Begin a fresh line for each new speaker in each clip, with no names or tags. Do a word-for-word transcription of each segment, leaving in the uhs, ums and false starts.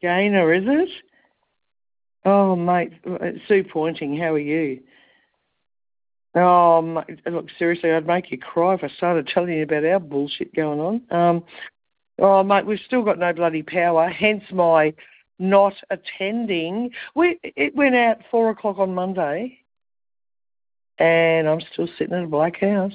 gainer, is it? Oh, mate, Sue Pointing, how are you? Oh, mate, look, seriously, I'd make you cry if I started telling you about our bullshit going on. Um, oh, mate, we've still got no bloody power, hence my not attending. We It went out four o'clock on Monday, and I'm still sitting in a black house.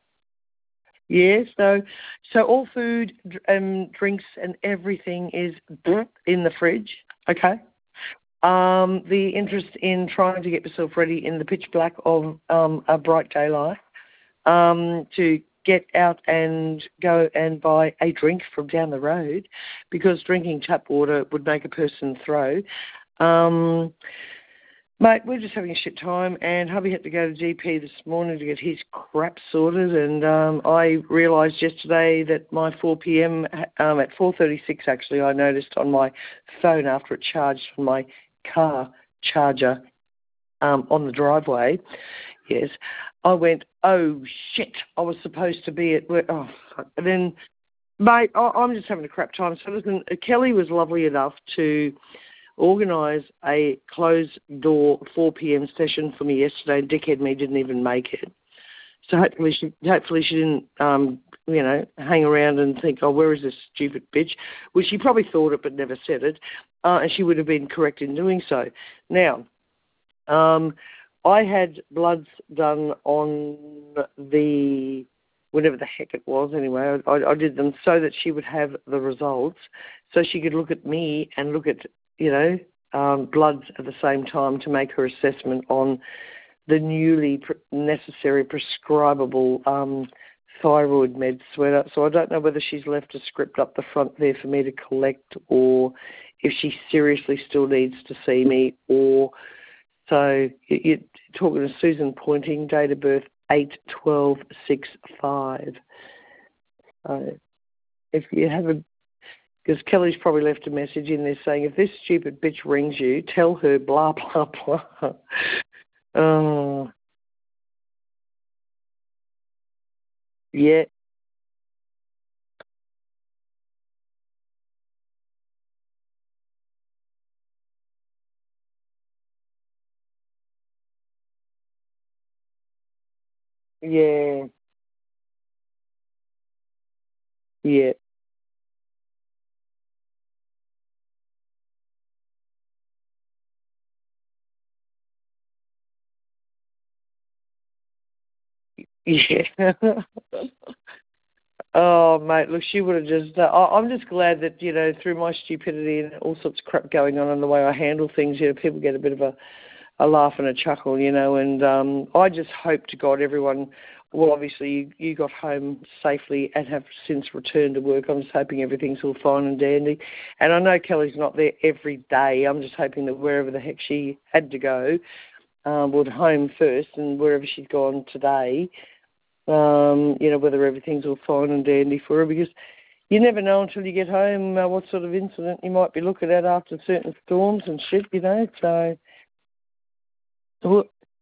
Yeah, so so all food and drinks and everything is in the fridge, okay? Um, the interest in trying to get yourself ready in the pitch black of um, a bright daylight, um, to get out and go and buy a drink from down the road, because drinking tap water would make a person throw. Um, mate, we're just having a shit time, and hubby had to go to G P this morning to get his crap sorted, and um, I realised yesterday that my four p.m., um, at four thirty-six actually, I noticed on my phone after it charged from my car charger um, on the driveway, yes, I went, oh, shit, I was supposed to be at work. Oh, fuck. And then, mate, I, I'm just having a crap time. So listen, Kelly was lovely enough to organise a closed-door four p.m. session for me yesterday, and dickhead me didn't even make it. So hopefully she, hopefully she didn't, um, you know, hang around and think, oh, where is this stupid bitch? Well, she probably thought it but never said it, uh, and she would have been correct in doing so. Now, um, I had bloods done on the, whatever the heck it was anyway. I, I did them so that she would have the results, so she could look at me and look at, you know, um, bloods at the same time to make her assessment on the newly pr- necessary prescribable um, thyroid meds. So I don't know whether she's left a script up the front there for me to collect, or if she seriously still needs to see me. Or so you're talking to Susan Pointing, date of birth eight twelve sixty-five. So if you have a, because Kelly's probably left a message in there saying, if this stupid bitch rings you, tell her blah, blah, blah. Oh, yeah, yeah, yeah, yeah. Oh, mate, look, she would have just, uh, I- I'm just glad that, you know, through my stupidity and all sorts of crap going on and the way I handle things, you know, people get a bit of a, a laugh and a chuckle, you know, and um, I just hope to God everyone, well, obviously you, you got home safely and have since returned to work. I'm just hoping everything's all fine and dandy. And I know Kelly's not there every day. I'm just hoping that wherever the heck she had to go, um, would home first, and wherever she's gone today, um, you know, whether everything's all fine and dandy for her, because you never know until you get home uh, what sort of incident you might be looking at after certain storms and shit, you know, so... Well,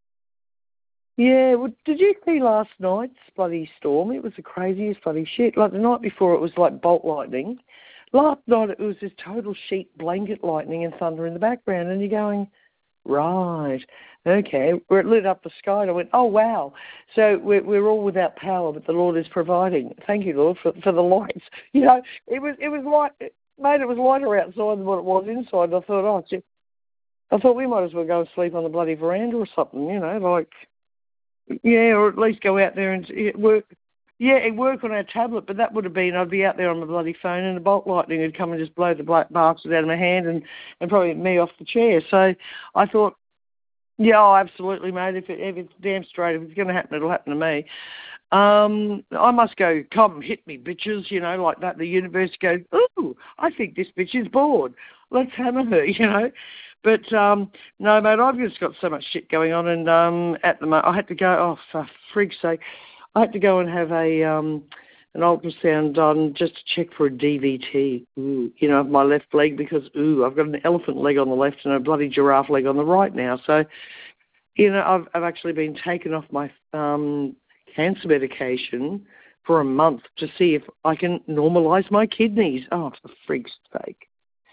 yeah, well, did you see last night's bloody storm? It was the craziest bloody shit. Like the night before it was like bolt lightning. Last night it was this total sheet blanket lightning and thunder in the background, and you're going, right, okay. Where it lit up the sky, and I went, oh, wow. So we're, we're all without power, but the Lord is providing. Thank you, Lord, for, for the lights. You know, it was, it was light, mate, it was lighter outside than what it was inside. I thought, oh, gee, I thought we might as well go and sleep on the bloody veranda or something, you know, like, yeah, or at least go out there and work. Yeah, and work on our tablet, but that would have been, I'd be out there on my bloody phone and the bolt lightning would come and just blow the black bastard out of my hand and, and probably me off the chair. So I thought, yeah, oh, absolutely, mate. If, it, if it's damn straight, if it's going to happen, it'll happen to me. Um, I must go, come hit me, bitches, you know, like that. The universe goes, ooh, I think this bitch is bored. Let's hammer her, you know. But, um, no, mate, I've just got so much shit going on, and um, at the moment, I had to go, oh, for frig's sake, I had to go and have a um, an ultrasound done just to check for a D V T, ooh, you know, of my left leg, because, ooh, I've got an elephant leg on the left and a bloody giraffe leg on the right now. So, you know, I've, I've actually been taken off my um, cancer medication for a month to see if I can normalise my kidneys. Oh, for frig's sake.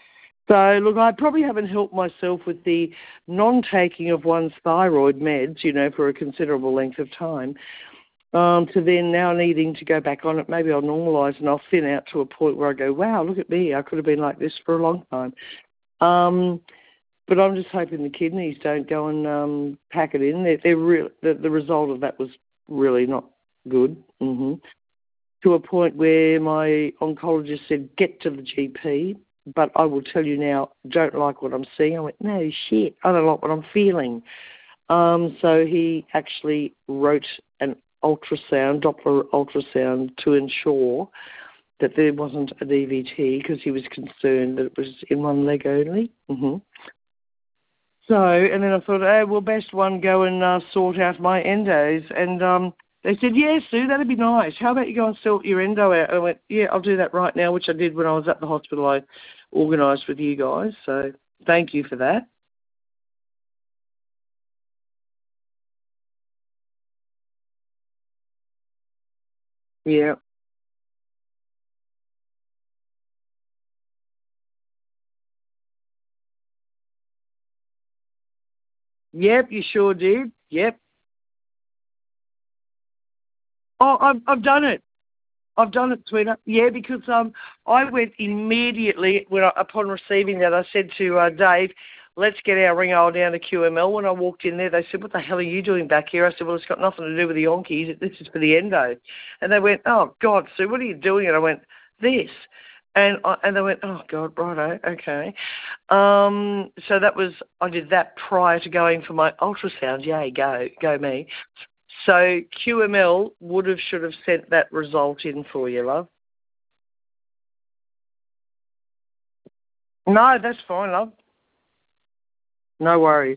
So, look, I probably haven't helped myself with the non-taking of one's thyroid meds, you know, for a considerable length of time, um, to then now needing to go back on it. Maybe I'll normalise and I'll thin out to a point where I go, wow, look at me, I could have been like this for a long time. Um, but I'm just hoping the kidneys don't go and um, pack it in. They're, they're real, the, the result of that was really not good, mm-hmm. to a point where my oncologist said, get to the G P. But I will tell you now, don't like what I'm seeing. I went, no, shit, I don't like what I'm feeling. Um, so he actually wrote an ultrasound, Doppler ultrasound, to ensure that there wasn't a D V T because he was concerned that it was in one leg only. Mm-hmm. So, and then I thought, oh, well, best one go and uh, sort out my endos. And um, they said, yeah, Sue, that'd be nice. How about you go and sort your endo out? And I went, yeah, I'll do that right now, which I did when I was at the hospital. I organised with you guys. So thank you for that. Yeah. Yep, you sure did. Yep. Oh, I've, I've done it. I've done it, sweetheart. Yeah, because um, I went immediately, when I, upon receiving that, I said to uh, Dave, let's get our ring-oil down to Q M L. When I walked in there, they said, what the hell are you doing back here? I said, well, it's got nothing to do with the onkies. This is for the endo. And they went, oh, God, Sue, what are you doing? And I went, this. And I, and they went, oh, God, righto, okay. Um, so that was, I did that prior to going for my ultrasound. Yay, go, go me. So Q M L would have, should have sent that result in for you, love. No, that's fine, love. No worries.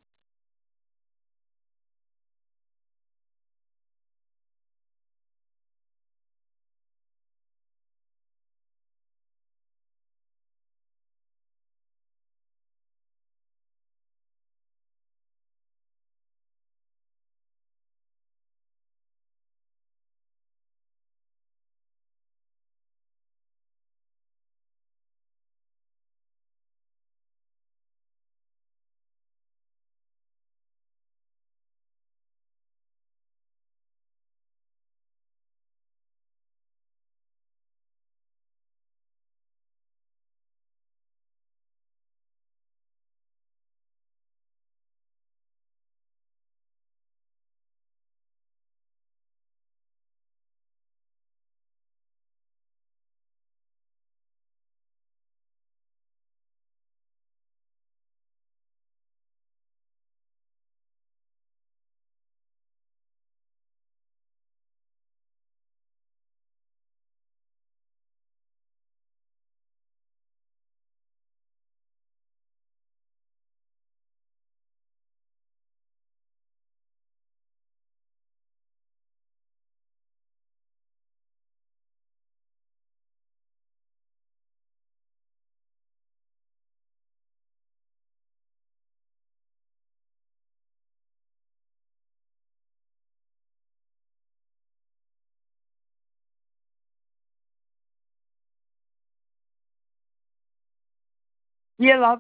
Yeah, love.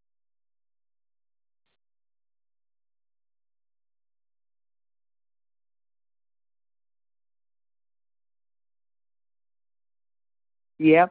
Yep.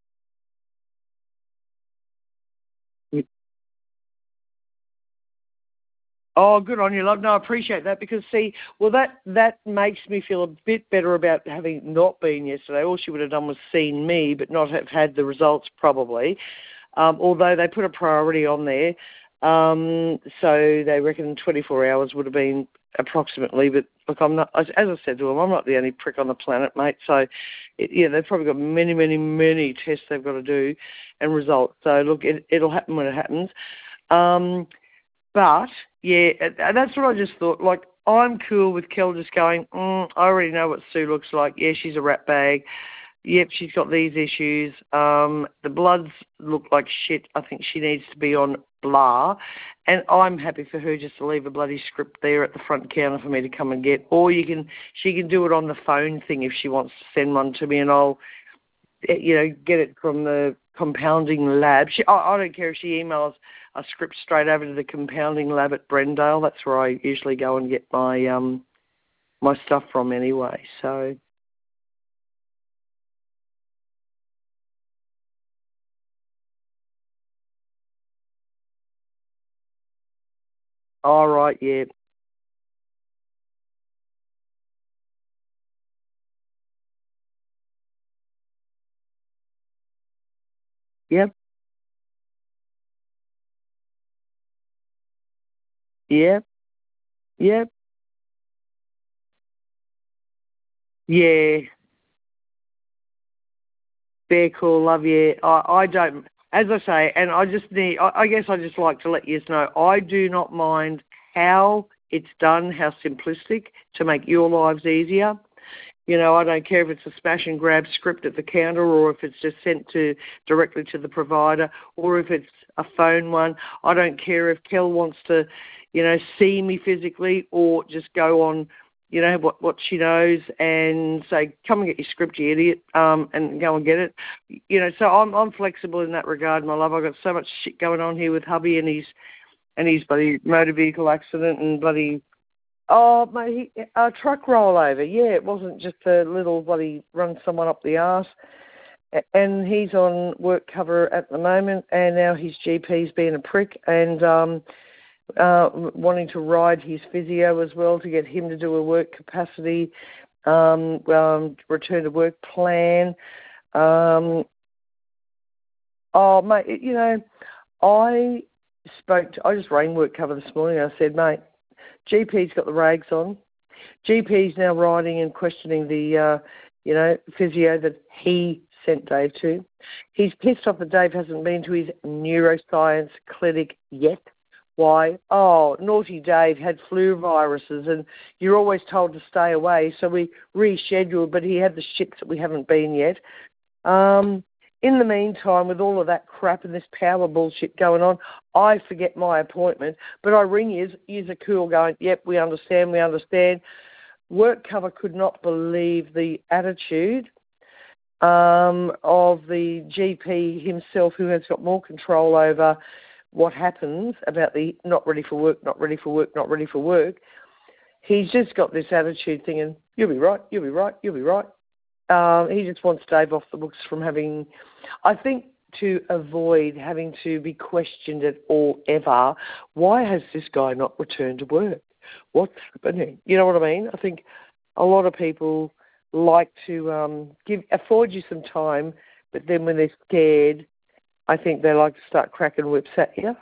Oh, good on you, love. No, I appreciate that because, see, well, that, that makes me feel a bit better about having not been yesterday. All she would have done was seen me but not have had the results probably, um, although they put a priority on there. Um, so they reckon twenty-four hours would have been approximately, but look, I'm not, as I said to them, I'm not the only prick on the planet, mate. So, it, yeah, they've probably got many, many, many tests they've got to do and results. So, look, it, it'll happen when it happens. Um, But, yeah, and that's what I just thought. Like, I'm cool with Kel just going, mm, I already know what Sue looks like. Yeah, she's a rat bag. Yep, she's got these issues. Um, the bloods look like shit. I think she needs to be on blah. And I'm happy for her just to leave a bloody script there at the front counter for me to come and get. Or you can, she can do it on the phone thing if she wants to send one to me, and I'll, you know, get it from the compounding lab. She, I, I don't care if she emails a script straight over to the compounding lab at Brendale. That's where I usually go and get my um my stuff from anyway. So. All right. Yeah. Yep. Yep. Yep. Yeah. Very cool. Love you. I, I don't, as I say, and I just need, I, I guess I just like to let you know, I do not mind how it's done, how simplistic, to make your lives easier. You know, I don't care if it's a smash and grab script at the counter or if it's just sent to directly to the provider or if it's a phone one. I don't care if Kel wants to, you know, see me physically or just go on, you know, what, what she knows and say, come and get your script, you idiot, um, and go and get it. You know, so I'm I'm flexible in that regard, my love. I've got so much shit going on here with hubby and his and his bloody motor vehicle accident and bloody oh, mate, he, a truck rollover. Yeah, it wasn't just a little bloody run someone up the arse. And he's on work cover at the moment, and now his G P's being a prick and um, uh, wanting to ride his physio as well to get him to do a work capacity, um, um, return to work plan. Um, oh, mate, you know, I spoke to, I just rang work cover this morning. I said, mate, G P's got the rags on. G P's now writing and questioning the, uh, you know, physio that he sent Dave to. He's pissed off that Dave hasn't been to his neuroscience clinic yet. Why? Oh, naughty Dave had flu viruses and you're always told to stay away, so we rescheduled, but he had the shits that we haven't been yet. Um, in the meantime, with all of that crap and this power bullshit going on, I forget my appointment, but I ring you, you're cool going, yep, we understand, we understand. Work cover could not believe the attitude um, of the G P himself, who has got more control over what happens about the not ready for work, not ready for work, not ready for work. He's just got this attitude thinking, you'll be right, you'll be right, you'll be right. Um, he just wants Dave off the books from having, I think, to avoid having to be questioned at all ever. Why has this guy not returned to work? What's happening? You know what I mean? I think a lot of people like to um, give afford you some time, but then when they're scared, I think they like to start cracking whips at you.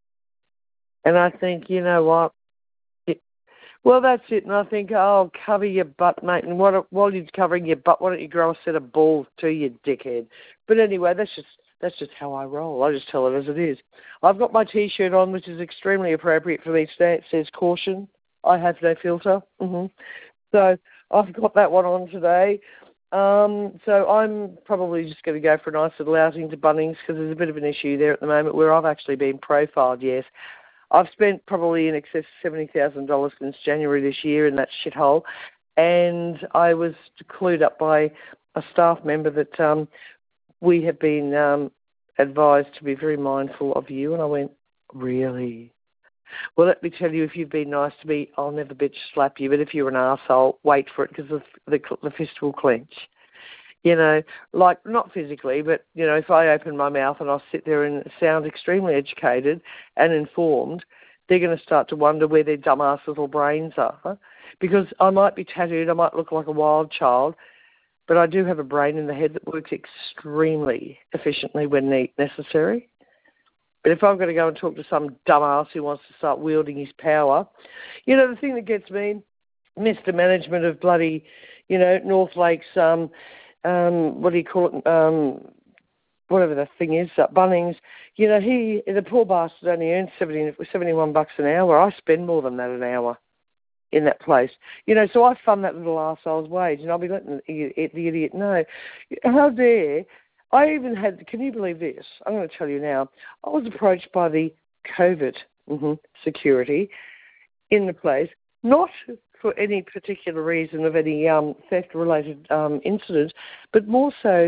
And I think, you know what? It, well, that's it. And I think, oh, cover your butt, mate. And what, while you're covering your butt, why don't you grow a set of balls to you, dickhead? But anyway, that's just that's just how I roll. I just tell it as it is. I've got my T-shirt on, which is extremely appropriate for me today. It says caution. I have no filter. Mm-hmm. So I've got that one on today. Um, so I'm probably just going to go for a nice little outing to Bunnings because there's a bit of an issue there at the moment where I've actually been profiled, yes. I've spent probably in excess of seventy thousand dollars since January this year in that shithole, and I was clued up by a staff member that um, we have been um, advised to be very mindful of you, and I went, really? Well, let me tell you, if you've been nice to me, I'll never bitch slap you. But if you're an arsehole, wait for it because the, the, the fist will clench. You know, like not physically, but, you know, if I open my mouth and I'll sit there and sound extremely educated and informed, they're going to start to wonder where their dumbass little brains are. Because I might be tattooed, I might look like a wild child, but I do have a brain in the head that works extremely efficiently when necessary. But if I've got to go and talk to some dumbass who wants to start wielding his power, you know, the thing that gets me, Mister Management of bloody, you know, North Lakes, um, um, what do you call it, um, whatever the thing is, uh, Bunnings, you know, he, the poor bastard only earns seventy, seventy-one bucks an hour. I spend more than that an hour in that place. You know, so I fund that little arsehole's wage, and I'll be letting the, the idiot know. How dare... I even had, can you believe this? I'm going to tell you now. I was approached by the COVID mm-hmm, security in the place, not for any particular reason of any um, theft-related um, incident, but more so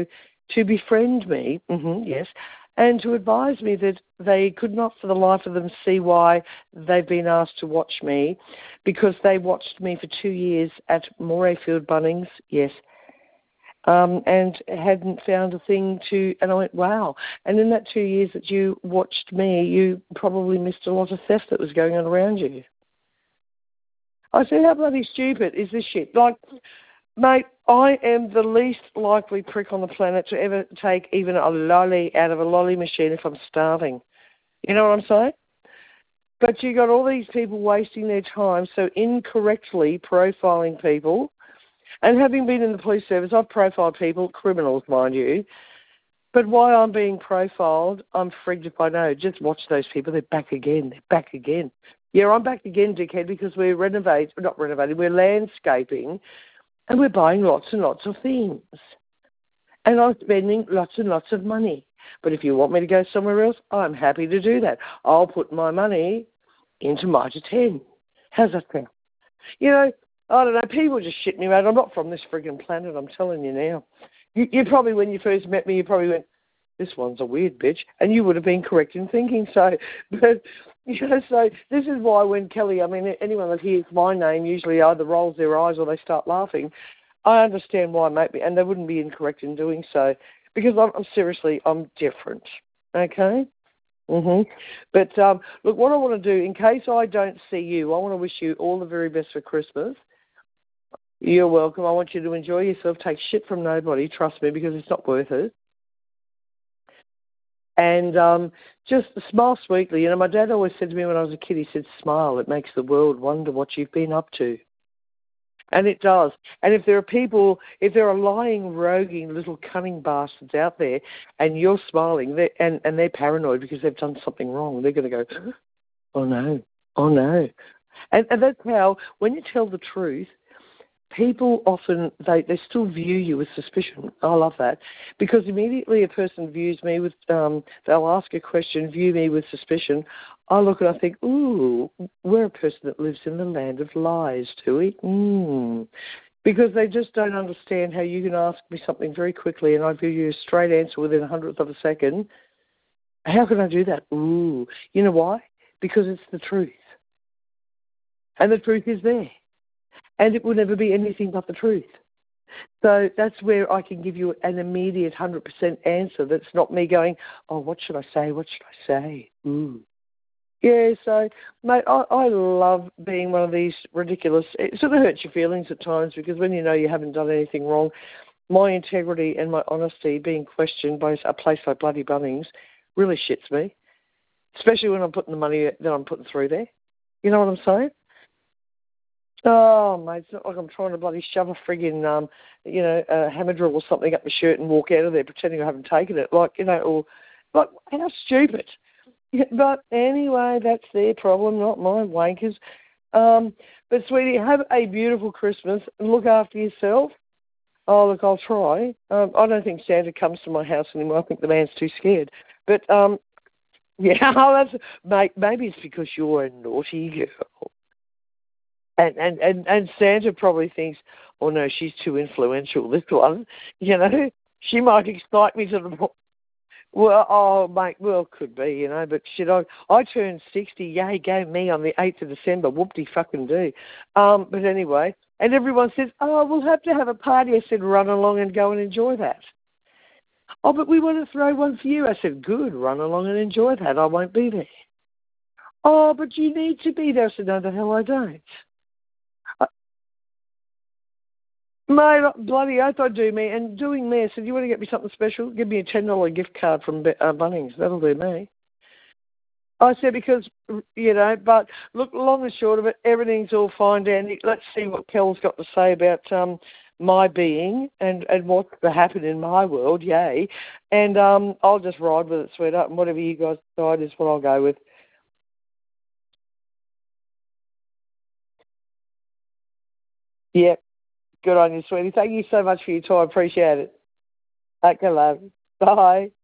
to befriend me, mm-hmm, yes, and to advise me that they could not for the life of them see why they've been asked to watch me, because they watched me for two years at Morayfield Bunnings, yes, um, and hadn't found a thing to, and I went, wow. And in that two years that you watched me, you probably missed a lot of theft that was going on around you. I said, how bloody stupid is this shit? Like, mate, I am the least likely prick on the planet to ever take even a lolly out of a lolly machine if I'm starving. You know what I'm saying? But you got all these people wasting their time, so incorrectly profiling people. And having been in the police service, I've profiled people, criminals, mind you. But while I'm being profiled, I'm frigged if I know. Just watch those people. They're back again. They're back again. Yeah, I'm back again, dickhead, because we're renovating, not renovating, we're landscaping, and we're buying lots and lots of things. And I'm spending lots and lots of money. But if you want me to go somewhere else, I'm happy to do that. I'll put my money into Mitre ten. How's that sound? You know, I don't know, people just shit me, mate. I'm not from this frigging planet, I'm telling you now. You, you probably, when you first met me, you probably went, this one's a weird bitch, and you would have been correct in thinking so. But, you know, so this is why when Kelly, I mean, anyone that hears my name usually either rolls their eyes or they start laughing. I understand why, mate, and they wouldn't be incorrect in doing so, because I'm, I'm seriously, I'm different, okay? Mm-hmm. But, um, look, what I want to do, in case I don't see you, I want to wish you all the very best for Christmas. You're welcome. I want you to enjoy yourself. Take shit from nobody, trust me, because it's not worth it. And um, just smile sweetly. You know, my dad always said to me when I was a kid, he said, smile. It makes the world wonder what you've been up to. And it does. And if there are people, if there are lying, roguing, little cunning bastards out there, and you're smiling, they're, and, and they're paranoid because they've done something wrong, they're going to go, oh, no, oh, no. And, and that's how, when you tell the truth, people often, they, they still view you with suspicion. I love that. Because immediately a person views me with, um, they'll ask a question, view me with suspicion. I look and I think, ooh, we're a person that lives in the land of lies, Tui. Mm. Because they just don't understand how you can ask me something very quickly and I give you a straight answer within a hundredth of a second. How can I do that? Ooh. You know why? Because it's the truth. And the truth is there. And it will never be anything but the truth. So that's where I can give you an immediate one hundred percent answer that's not me going, oh, what should I say? What should I say? Ooh. Yeah, so, mate, I, I love being one of these ridiculous, it sort of hurts your feelings at times because when you know you haven't done anything wrong, my integrity and my honesty being questioned by a place like bloody Bunnings really shits me, especially when I'm putting the money that I'm putting through there. You know what I'm saying? Oh, mate, it's not like I'm trying to bloody shove a friggin', um, you know, a hammer drill or something up my shirt and walk out of there pretending I haven't taken it. Like, you know, or, like, how stupid. But anyway, that's their problem, not mine, wankers. Um, but, sweetie, have a beautiful Christmas and look after yourself. Oh, look, I'll try. Um, I don't think Santa comes to my house anymore. I think the man's too scared. But, um, yeah, that's, mate, maybe it's because you're a naughty girl. And, and, and, and Santa probably thinks, oh, no, she's too influential, this one. You know, she might excite me to the point. Well, oh, mate, well, could be, you know, but shit, I, I turned sixty, yay, go me on the eighth of December, whoop-de-fucking-do. Um, but anyway, and everyone says, oh, we'll have to have a party. I said, run along and go and enjoy that. Oh, but we want to throw one for you. I said, good, run along and enjoy that. I won't be there. Oh, but you need to be there. I said, no, the hell I don't. Mate, bloody oath I do, me. And doing me, I said, you want to get me something special? Give me a ten dollars gift card from uh, Bunnings. That'll do me. I said, because, you know, but look, long and short of it, everything's all fine, Dandy. Let's see what Kel's got to say about um, my being and, and what's to happen in my world, yay. And um, I'll just ride with it, sweetheart, and whatever you guys decide is what I'll go with. Yeah, good on you, sweetie. Thank you so much for your time. Appreciate it. Okay, love. Bye.